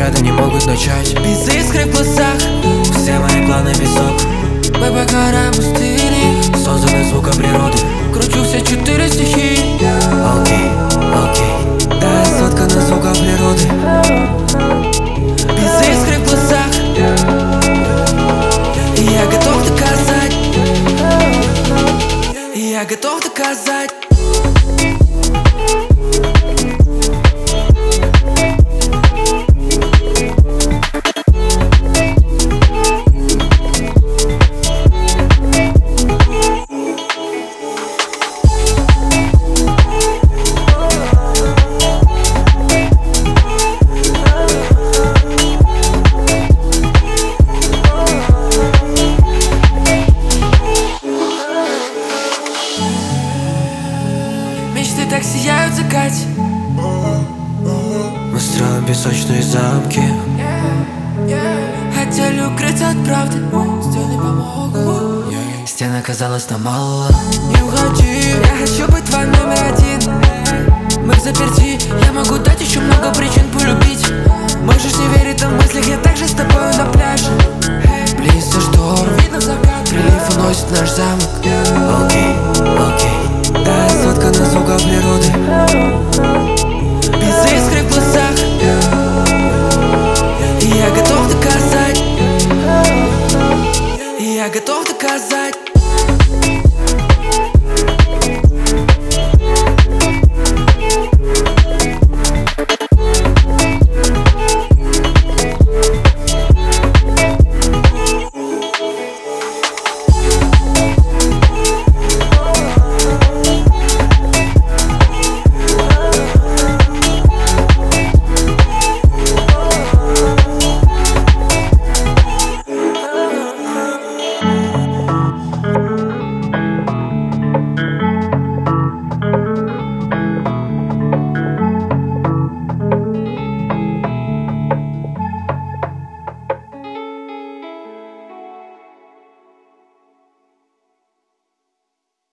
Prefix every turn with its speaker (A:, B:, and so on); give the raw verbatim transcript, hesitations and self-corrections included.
A: снаряды не могут начать.
B: Без искры в глазах,
A: все мои планы песок.
B: мы по горам пустыни,
A: созданы звуком природы.
B: кручу все четыре стихии.
A: Окей, окей, да, я соткана звуком природы.
B: Без искры в глазах, и я готов доказать, и я готов доказать. Мечты так сияют в закате.
A: Мы строим песочные замки.
B: Хотели укрыться от правды, стены помогут.
A: Стен оказалось нам мало.
B: Не уходи, я хочу быть твой номер один. Мы взаперти, я могу дать еще много причин полюбить. Можешь не верить, но в мыслях я также с тобой на пляже. Близится шторм, видно закат,
A: Прилив уносит наш замок.